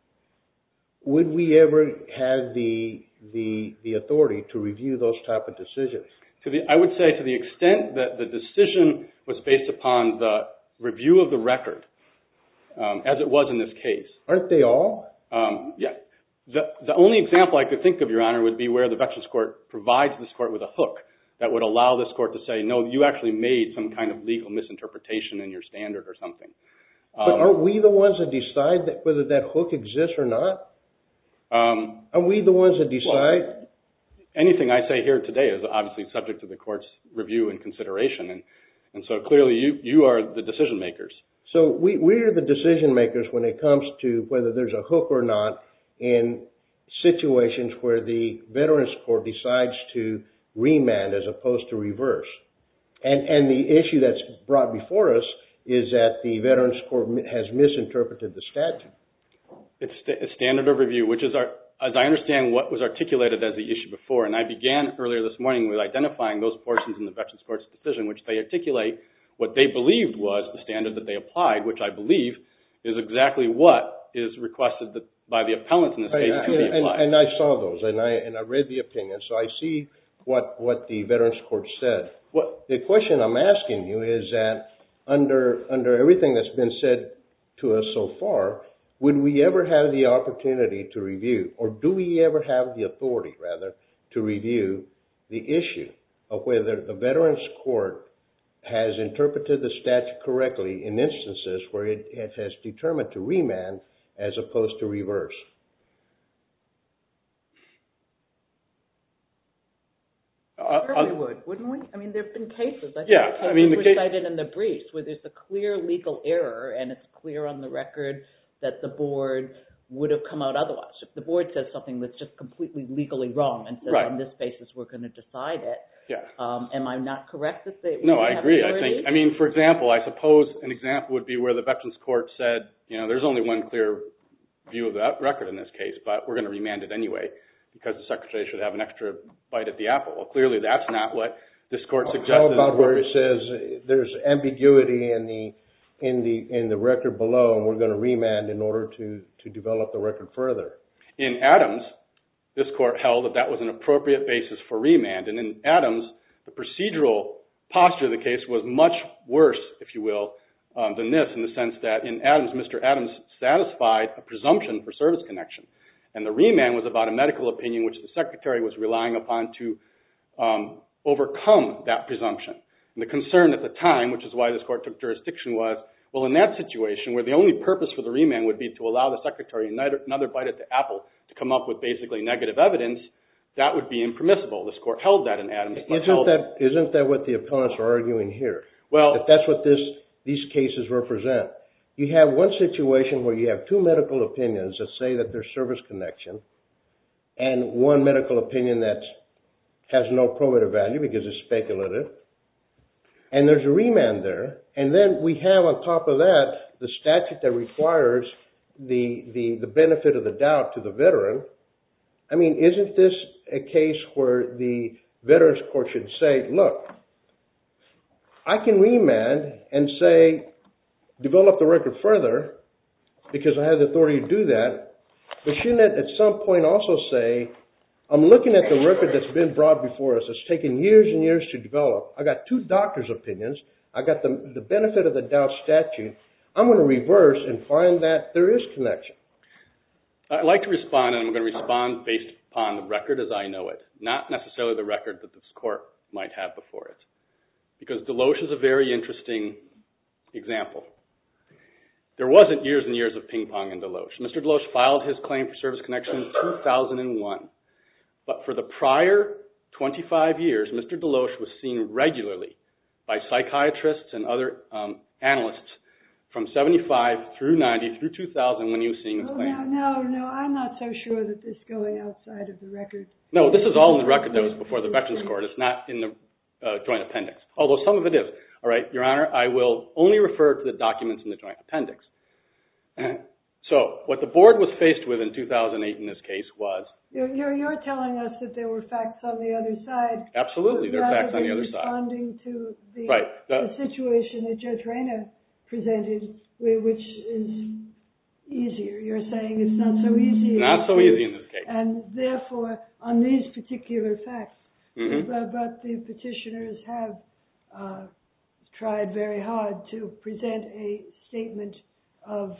would we ever have the the the authority to review those type of decisions? To the, I would say to the extent that the decision was based upon the review of the record, um, as it was in this case. Aren't they all? Um, yeah. The, the only example I could think of, Your Honor, would be where the Veterans Court provides this court with a hook that would allow this court to say, no, you actually made some kind of legal misinterpretation in your standard or something. Um, but aren't we the ones that decide that whether that hook exists or not? Um, Are we the ones that decide? Well, anything I say here today is obviously subject to the court's review and consideration, and, and so clearly you, you are the decision makers. So we, we're the decision makers when it comes to whether there's a hook or not in situations where the Veterans Court decides to remand as opposed to reverse. And, and the issue that's brought before us is that the Veterans Court has misinterpreted the statute. It's a standard of review, which is, our, as I understand, what was articulated as the issue before. And I began earlier this morning with identifying those portions in the Veterans Court's decision which they articulate what they believed was the standard that they applied, which I believe is exactly what is requested by the appellants in this case to be applied. And, and I saw those, and I and I read the opinion, so I see what what the Veterans Court said. What? The question I'm asking you is that under under everything that's been said to us so far, would we ever have the opportunity to review, or do we ever have the authority, rather, to review the issue of whether the Veterans Court has interpreted the statute correctly in instances where it, it has determined to remand as opposed to reverse? Uh, sure we would, wouldn't we? I mean, there have been cases. I think yeah, the cases I mean, the were case, cited in the briefs where there's a clear legal error, and it's clear on the record that the board would have come out otherwise. If the board says something that's just completely legally wrong and says right. on this basis we're going to decide it, Yeah. Um, am I not correct that they No, I agree. authority? I think, I mean, for example, I suppose an example would be where the Veterans Court said, you know, there's only one clear view of that record in this case, but we're going to remand it anyway because the Secretary should have an extra bite at the apple. Well, clearly that's not what this Court suggested. How about where it says there's ambiguity in the in the in the record below, and we're going to remand in order to to develop the record further? In Adams, this Court held that that was an appropriate basis for remand, and in Adams, the procedural posture of the case was much worse, if you will, um, than this, in the sense that in Adams, Mister Adams satisfied a presumption for service connection, and the remand was about a medical opinion which the Secretary was relying upon to um, overcome that presumption. And the concern at the time, which is why this Court took jurisdiction, was, well, in that situation, where the only purpose for the remand would be to allow the Secretary another, another bite at the apple to come up with basically negative evidence, that would be impermissible. This Court held that in Adams. Isn't that, isn't that what the opponents are arguing here? Well, that that's what this, these cases represent. You have one situation where you have two medical opinions that say that there's service connection, and one medical opinion that has no probative value because it's speculative, and there's a remand there, and then we have on top of that the statute that requires the, the, the benefit of the doubt to the veteran. I mean, isn't this a case where the Veterans Court should say, look, I can remand and say, develop the record further because I have the authority to do that, but shouldn't it at some point also say, I'm looking at the record that's been brought before us. It's taken years and years to develop. I got two doctors' opinions. I got the, the benefit of the doubt statute. I'm going to reverse and find that there is connection. I'd like to respond, and I'm going to respond based upon the record as I know it, not necessarily the record that this Court might have before it. Because Deloche is a very interesting example. There wasn't years and years of ping-pong in Deloche. Mister Deloche filed his claim for service connection in two thousand one. But for the prior twenty-five years, Mister Deloche was seen regularly by psychiatrists and other um, analysts from seventy-five through ninety through two thousand when he was seeing his oh, claim. No, no, no, I'm not so sure that this going outside of the record. No, this is all in the record that was before the Veterans Court. It's not in the uh, joint appendix, although some of it is. All right, Your Honor, I will only refer to the documents in the joint appendix. So what the Board was faced with in two thousand eight in this case was... You're, you're, you're telling us that there were facts on the other side. Absolutely, there are facts on the other side. Responding to the, right. the, the situation that Judge Reyna presented, which is easier. You're saying it's not so easy. Not so easy in this case. And therefore, on these particular facts, mm-hmm. but, but the petitioners have uh, tried very hard to present a statement of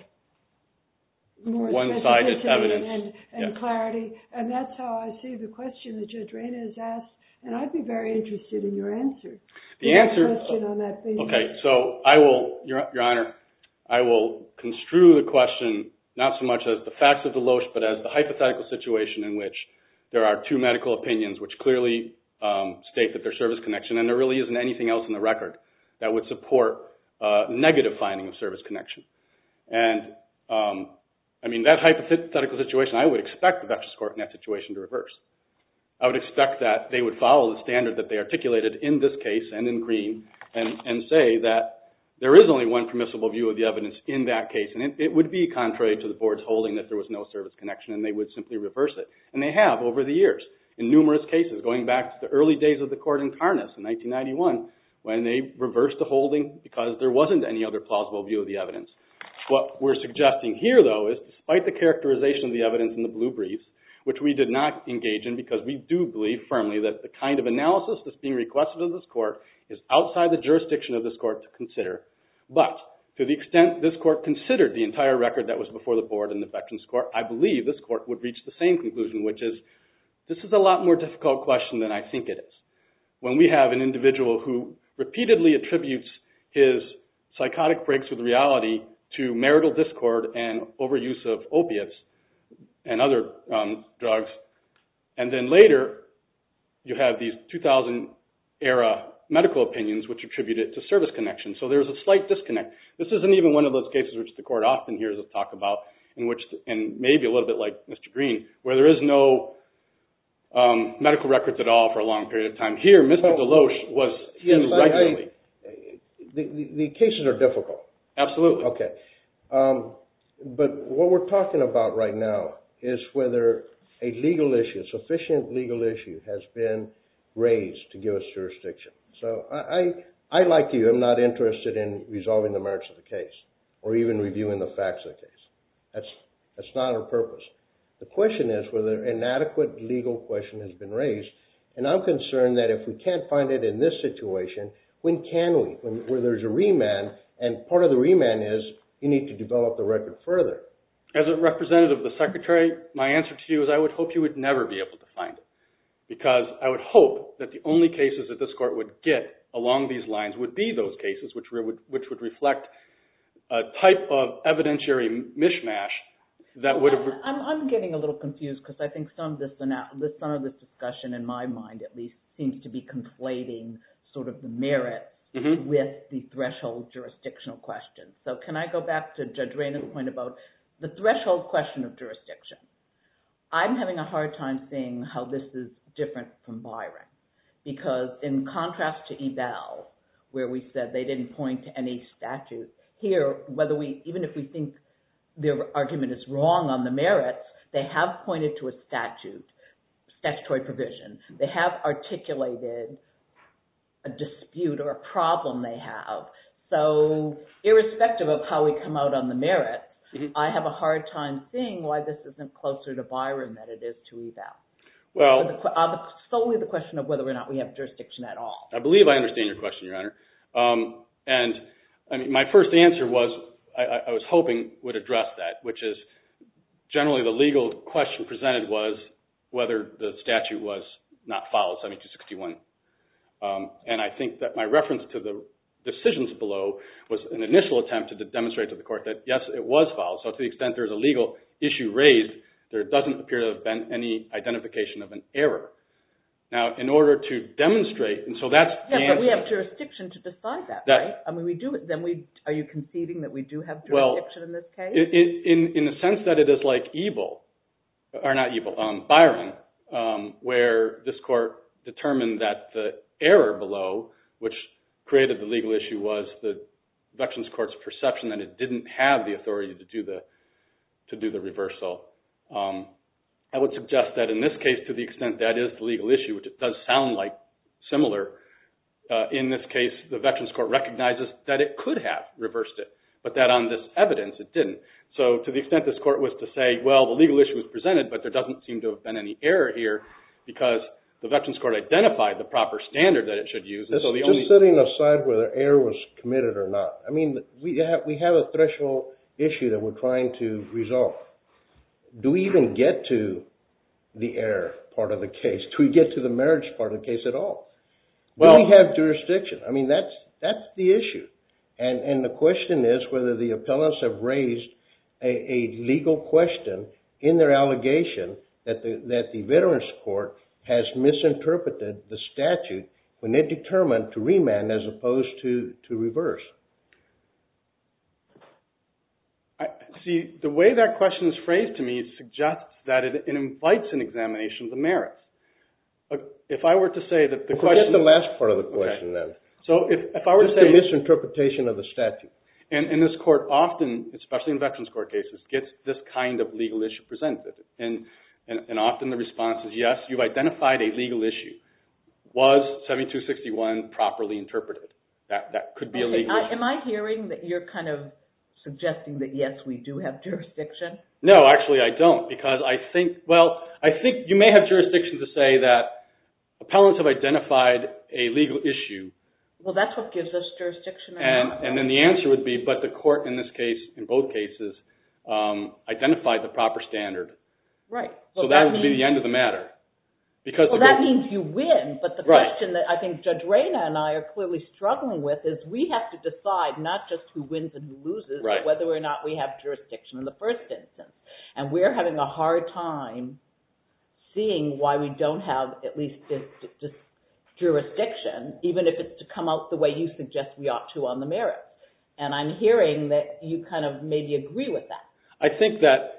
more one-sided evidence and, and yeah. clarity, and that's how I see the question that Judge Reyna has asked, and I'd be very interested in your answer. The answer, question on that basis. Okay, so I will, Your, Your Honor, I will construe the question not so much as the facts of Deloche, but as the hypothetical situation in which there are two medical opinions which clearly um, state that there's service connection, and there really isn't anything else in the record that would support uh, negative finding of service connection. And um, I mean, that hypothetical situation, I would expect the Veterans Court in that situation to reverse. I would expect that they would follow the standard that they articulated in this case and in Green and, and say that there is only one permissible view of the evidence in that case. And it, it would be contrary to the Board's holding that there was no service connection, and they would simply reverse it. And they have over the years in numerous cases, going back to the early days of the court in Karnas in nineteen ninety-one, when they reversed the holding because there wasn't any other plausible view of the evidence. What we're suggesting here, though, is despite the characterization of the evidence in the blue briefs, which we did not engage in because we do believe firmly that the kind of analysis that's being requested of this court is outside the jurisdiction of this court to consider. But to the extent this court considered the entire record that was before the Board and the Veterans Court, I believe this court would reach the same conclusion, which is this is a lot more difficult question than I think it is. When we have an individual who repeatedly attributes his psychotic breaks with reality to marital discord and overuse of opiates and other um, drugs, and then later you have these two thousand era medical opinions which attribute it to service connection. So there's a slight disconnect. This isn't even one of those cases which the court often hears us talk about, in which, and maybe a little bit like Mister Green, where there is no um, medical records at all for a long period of time. Here, Mister Well, Deloche was seen yes, regularly. I, I, the, the, the cases are difficult. Absolutely. Okay. Um, but what we're talking about right now is whether a legal issue, a sufficient legal issue, has been raised to give us jurisdiction. So I, I, I, like you, am not interested in resolving the merits of the case or even reviewing the facts of the case. That's, that's not our purpose. The question is whether an adequate legal question has been raised, and I'm concerned that if we can't find it in this situation, when can we? When, where there's a remand, and part of the remand is you need to develop the record further. As a representative of the Secretary, my answer to you is I would hope you would never be able to find it, because I would hope that the only cases that this court would get along these lines would be those cases which would, which would reflect a type of evidentiary mishmash that would have... I'm, I'm getting a little confused because I think some of this, some of this discussion, in my mind at least, seems to be conflating sort of the merits mm-hmm. with the threshold jurisdictional question. So can I go back to Judge Rayna's point about the threshold question of jurisdiction? I'm having a hard time seeing how this is different from Byron, because in contrast to Ebell, where we said they didn't point to any statute, here, whether we, even if we think their argument is wrong on the merits, they have pointed to a statute, statutory provision. They have articulated a dispute or a problem they have. So irrespective of how we come out on the merits, mm-hmm. I have a hard time seeing why this isn't closer to Byron than it is to Ebell. Well, the, uh, solely the question of whether or not we have jurisdiction at all. I believe I understand your question, Your Honor. Um, and I mean, my first answer was, I, I was hoping would address that, which is generally the legal question presented was whether the statute was not followed, seventy-two sixty-one. Um, and I think that my reference to the decisions below was an initial attempt to demonstrate to the court that, yes, it was followed. So to the extent there's a legal issue raised, there doesn't appear to have been any identification of an error. Now, in order to demonstrate, and so that's the yeah, answer. but we have jurisdiction to decide that, that, right? I mean, we do. Then we are you conceding that we do have jurisdiction well, in this case? In, in in the sense that it is like Ebel, or not Ebel, um, Byron, um, where this court determined that the error below, which created the legal issue, was the Veterans Court's perception that it didn't have the authority to do the to do the reversal. Um, I would suggest that in this case, to the extent that is the legal issue, which it does sound like similar, uh, in this case, the Veterans Court recognizes that it could have reversed it, but that on this evidence it didn't. So to the extent this court was to say, well, the legal issue was presented, but there doesn't seem to have been any error here because the Veterans Court identified the proper standard that it should use. And so the just only setting aside whether error was committed or not. I mean, we have, we have a threshold issue that we're trying to resolve. Do we even get to the error part of the case? Do we get to the marriage part of the case at all? Well, do we have jurisdiction? I mean, that's that's the issue. And and the question is whether the appellants have raised a, a legal question in their allegation that the that the Veterans Court has misinterpreted the statute when they determined to remand as opposed to, to reverse. I, see, the way that question is phrased to me suggests that it, it invites an examination of the merits. If I were to say that the well, question... Forget the last part of the question okay. then. So if, if I were Just to say... the misinterpretation of the statute. And, and this court often, especially in Veterans Court cases, gets this kind of legal issue presented. And, and, and often the response is, yes, you've identified a legal issue. Was seventy-two sixty-one properly interpreted? That, that could be okay. a legal I, issue. Am I hearing that you're kind of suggesting that, yes, we do have jurisdiction? No, actually I don't, because I think, well, I think you may have jurisdiction to say that appellants have identified a legal issue. Well, that's what gives us jurisdiction. And, not, and right? then the answer would be, but the court in this case, in both cases, um, identified the proper standard. Right. Well, so that, that would means, be the end of the matter. Because well, that means you win, but the right. question that I think Judge Rayna and I are clearly struggling with is we have to decide not just who wins and who loses, right. but whether or not we have jurisdiction in the first instance. And we're having a hard time seeing why we don't have at least this, this jurisdiction, even if it's to come out the way you suggest we ought to on the merits. And I'm hearing that you kind of maybe agree with that. I think that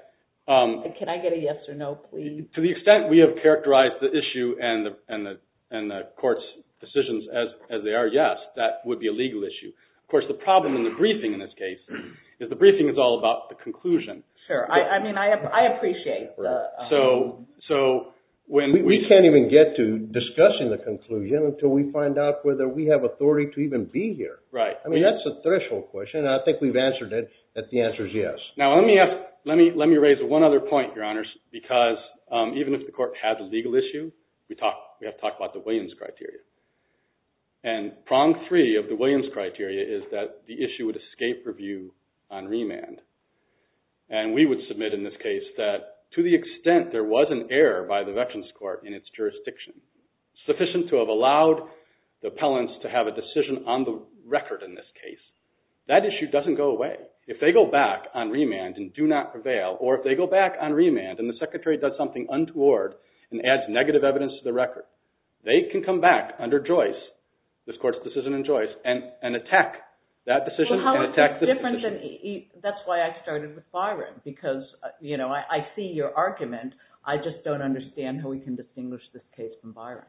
Um, Can I get a yes or no, please? To the extent we have characterized the issue and the and the and the court's decisions as as they are, yes, that would be a legal issue. Of course, the problem in the briefing in this case is the briefing is all about the conclusion. Sure. I, I mean, I I appreciate the. Um, so so when we, we, we can't even get to discussing the conclusion until we find out whether we have authority to even be here. Right. I mean, we, that's a threshold question, and I think we've answered it. That the answer is yes. Now, let me ask. Let me let me raise one other point, Your Honors, because um, even if the court has a legal issue, we talk we have to talk about the Williams criteria. And prong three of the Williams criteria is that the issue would escape review on remand. And we would submit in this case that to the extent there was an error by the Veterans Court in its jurisdiction, sufficient to have allowed the appellants to have a decision on the record in this case, that issue doesn't go away. If they go back on remand and do not prevail, or if they go back on remand and the Secretary does something untoward and adds negative evidence to the record, they can come back under Joyce, this court's decision in Joyce, and, and attack that decision well, how and attack this different decision. Than e- that's why I started with Byron, because, uh, you know, I, I see your argument. I just don't understand how we can distinguish this case from Byron.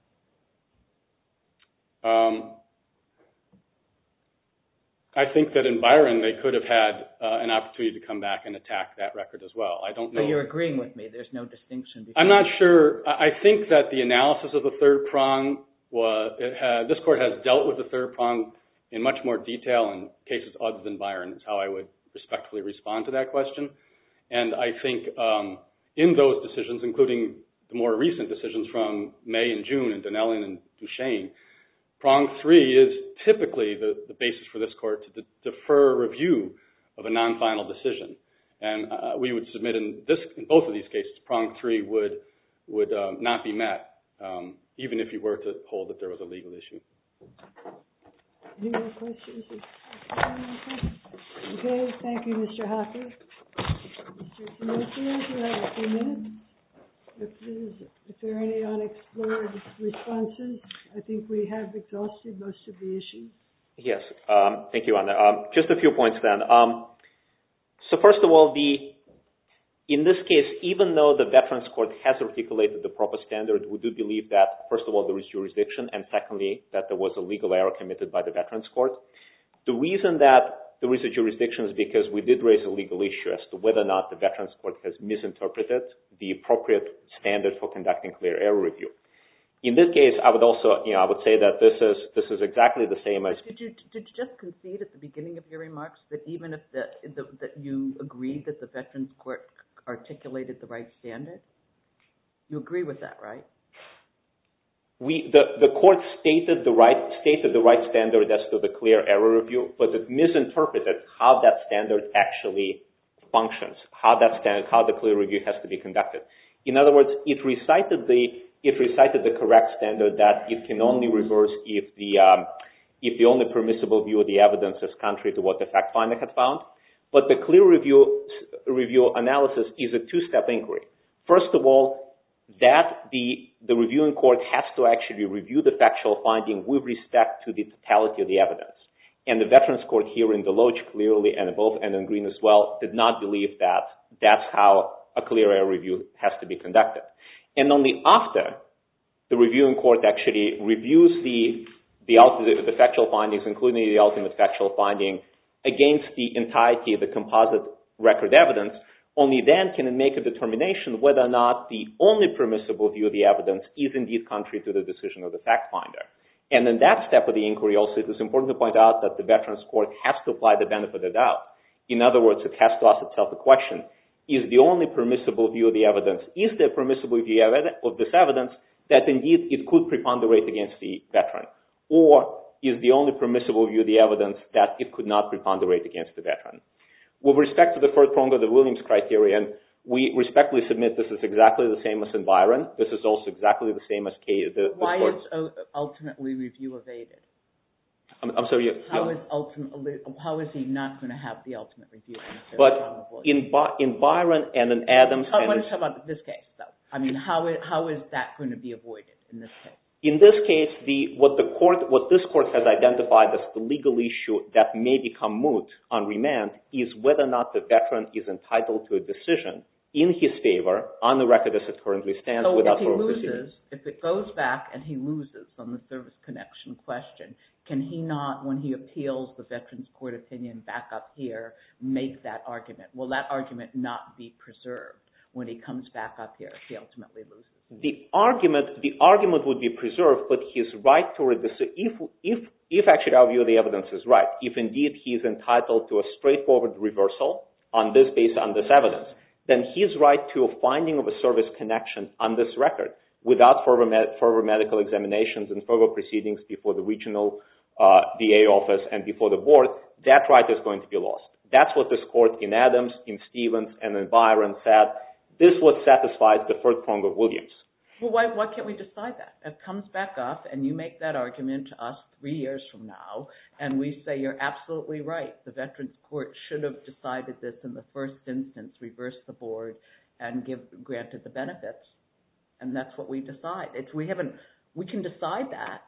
Um, I think that in Byron they could have had uh, an opportunity to come back and attack that record as well. I don't know. So you're agreeing with me. There's no distinction. Between I'm not sure. I think that the analysis of the third prong was, it had, this court has dealt with the third prong in much more detail in cases other than Byron, is how I would respectfully respond to that question. And I think um, in those decisions, including the more recent decisions from May and June and Donnellan and Duchesne, prong three is typically the, the basis for this court to de- defer review of a non-final decision. And uh, we would submit in this, in both of these cases, prong three would would um, not be met, um, even if you were to hold that there was a legal issue. Any more questions? Okay, thank you, Mister Hocker. Mister Timotheo, you have a few minutes. If, if there are any unexplored responses, I think we have exhausted most of the issues. Yes, um, thank you, Anna. Um, just a few points then. Um, so first of all, the in this case, even though the Veterans Court has articulated the proper standard, we do believe that, first of all, there is jurisdiction, and secondly, that there was a legal error committed by the Veterans Court. The reason that there is a jurisdiction is because we did raise a legal issue as to whether or not the Veterans Court has misinterpreted the appropriate standard for conducting clear error review. In this case, I would also, you know, I would say that this is this is exactly the same as. Did you did you just concede at the beginning of your remarks that even if the, the that you agreed that the Veterans Court articulated the right standard? You agree with that, right? We the, the court stated the right stated the right standard as to the clear error review, but it misinterpreted how that standard actually functions, how that standard, how the clear review has to be conducted. In other words, it recited the it recited the correct standard that it can only reverse if the um, if the only permissible view of the evidence is contrary to what the fact finder had found. But the clear review review analysis is a two-step inquiry. First of all, that the the reviewing court has to actually review the factual finding with respect to the totality of the evidence. And the Veterans Court here in Deloach clearly, and both and in Green as well, did not believe that that's how a clear error review has to be conducted. And only after the reviewing court actually reviews the the, the the factual findings, including the ultimate factual finding, against the entirety of the composite record evidence, only then can it make a determination whether or not the only permissible view of the evidence is indeed contrary to the decision of the fact finder. And in that step of the inquiry also, it is important to point out that the Veterans Court has to apply the benefit of the doubt. In other words, it has to ask itself the question, is the only permissible view of the evidence, is there permissible view of this evidence that indeed it could preponderate against the veteran? Or is the only permissible view of the evidence that it could not preponderate against the veteran? With respect to the third prong of the Williams criterion, we respectfully submit this is exactly the same as in Byron. This is also exactly the same as K. The, the Why court, is uh, ultimately review evaded? I'm, I'm sorry. You, How you, is ultimately? How is he not going to have the ultimate review? But in in Byron and in Adams, I and want to talk about this case, though. I mean, how is how is that going to be avoided in this case? In this case, the what the court, what this court has identified as the legal issue that may become moot on remand is whether or not the veteran is entitled to a decision in his favor on the record as it currently stands so without if he further loses, proceedings. if it goes back and he loses on the service connection question, can he not, when he appeals the Veterans Court opinion back up here, make that argument? Will that argument not be preserved when he comes back up here if he ultimately loses? The argument, the argument would be preserved, but his right to a decision, if, if, if actually our view of the evidence is right, if indeed he is entitled to a straightforward reversal on this based on this evidence, then his right to a finding of a service connection on this record without further, med- further medical examinations and further proceedings before the regional uh, V A office and before the board, that right is going to be lost. That's what this court in Adams, in Stevens, and in Byron said. This what satisfies the third prong of Williams. Well, why, why can't we decide that? It comes back up, and you make that argument to us three years from now, and we say you're absolutely right. The Veterans Court should have decided this in the first instance, reversed the board, and give granted the benefits, and that's what we decide. It's, we haven't. We can decide that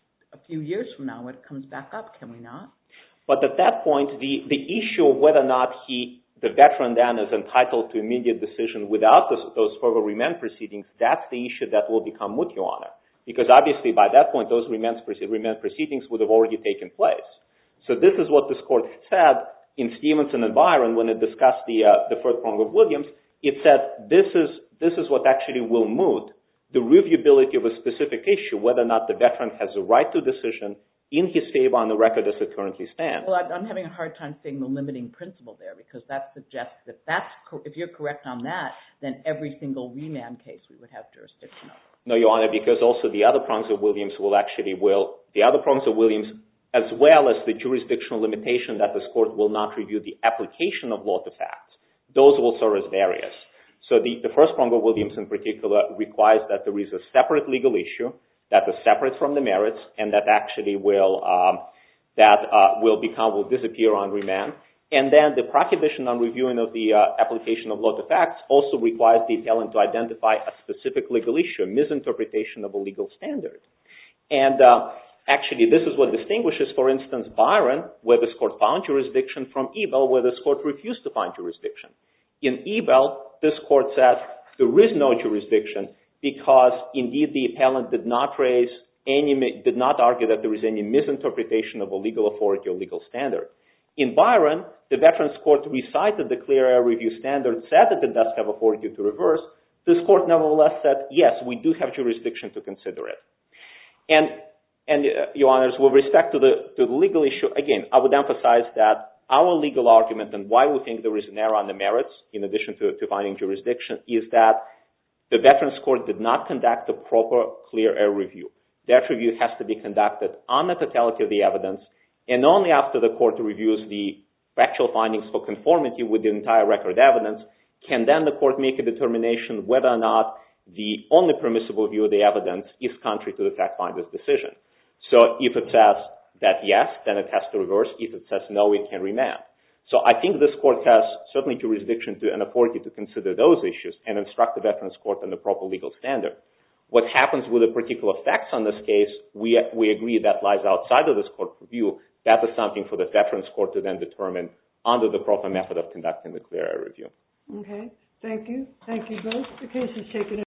a few years from now when it comes back up, can we not? But at that point, the, the issue of whether or not he, the veteran then is entitled to immediate decision without those, those further remand proceedings, that's the issue that will become moot, Your Honor. Because obviously by that point, those remand, remand proceedings would have already taken place. So this is what this court said in Stevenson and Byron when it discussed the, uh, the third prong of Williams. It said this is, this is what actually will moot the reviewability of a specific issue, whether or not the veteran has a right to decision in his favor on the record as it currently stands. Well, I'm having a hard time seeing the limiting principle there, because that suggests that that's, if you're correct on that, then every single remand case we would have jurisdiction over. No, Your Honor, because also the other prongs of Williams will actually will, the other prongs of Williams, as well as the jurisdictional limitation that this court will not review the application of law to facts, those will serve as barriers. So the, the first prong of Williams in particular requires that there is a separate legal issue that is separate from the merits and that actually will, um, that uh, will become, will disappear on remand. And then the prohibition on reviewing of the uh, application of law to facts also requires the appellant to identify a specific legal issue, a misinterpretation of a legal standard. And uh, actually, this is what distinguishes, for instance, Byron, where this court found jurisdiction, from Ebel, where this court refused to find jurisdiction. In Ebel, this court said there is no jurisdiction because, indeed, the appellant did not raise any, did not argue that there is any misinterpretation of a legal authority or legal standard. In Byron, the Veterans Court recited the clear error review standard, said that it does have authority to reverse. This court nevertheless said, yes, we do have jurisdiction to consider it. And, and uh, Your Honors, with respect to the, to the legal issue, again, I would emphasize that our legal argument and why we think there is an error on the merits, in addition to, to finding jurisdiction, is that the Veterans Court did not conduct a proper clear error review. That review has to be conducted on the totality of the evidence, and only after the court reviews the factual findings for conformity with the entire record evidence can then the court make a determination whether or not the only permissible view of the evidence is contrary to the fact finder's decision. So if it says that yes, then it has to reverse. If it says no, it can remand. So I think this court has certainly jurisdiction to and authority to consider those issues and instruct the Veterans Court on the proper legal standard. What happens with the particular facts on this case, we, we agree that lies outside of this court review. That is something for the Veterans Court to then determine under the proper method of conducting the clear error review. Okay. Thank you. Thank you both. The case is taken